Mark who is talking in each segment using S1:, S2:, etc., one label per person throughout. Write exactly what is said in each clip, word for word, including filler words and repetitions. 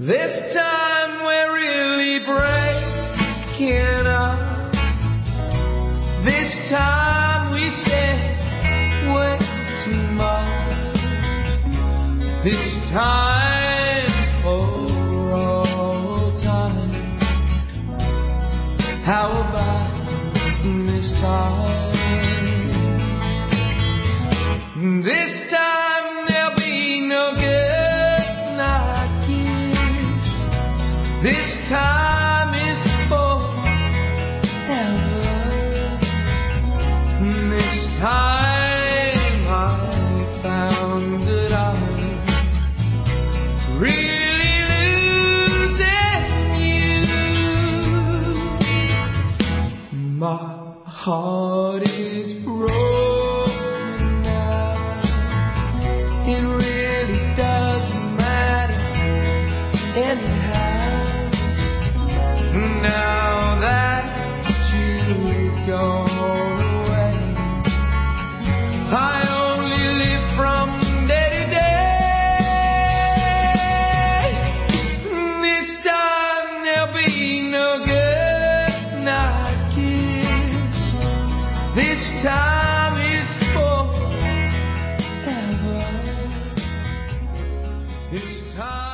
S1: This time we're really breaking up. This time we said way too much. This time for all time. How about this time? This time there'll be no good night kiss. This time is forever. This time I found that I was really losing you. My heart is broken now. It really doesn't matter anyhow. Now that you've gone away, I only live from day to day. This time there'll be no good night kiss. This time is forever. This time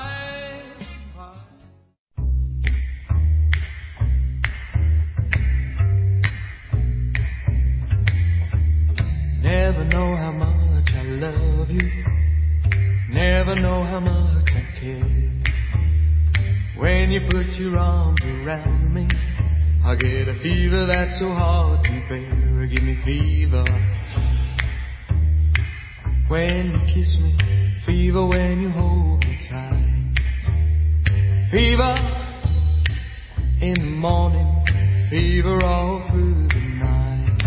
S1: never know how much I love you. Never know how much I care. When you put your arms around me, I get a fever that's so hard to bear. Give me fever when you kiss me, fever when you hold me tight, fever in the morning, fever all through the night.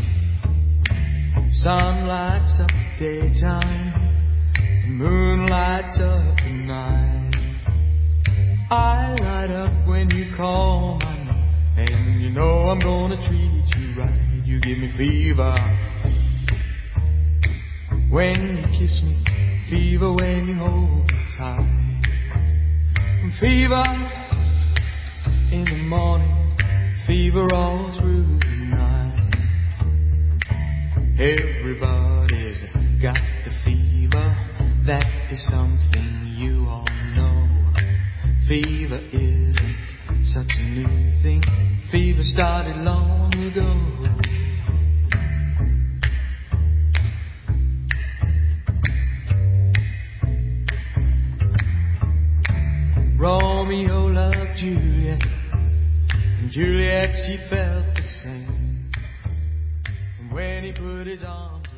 S1: Sun lights up the daytime, the moon lights up the night. I light up when you call my name, and you know I'm gonna treat you right. You give me fever when you kiss me, fever when you hold me tight, fever in the morning, fever all through the night. Everybody's got the fever, that is something you all know. Fever isn't such a new thing, fever started long ago. Romeo loved Juliet, and Juliet, she felt the same. And when he put his arms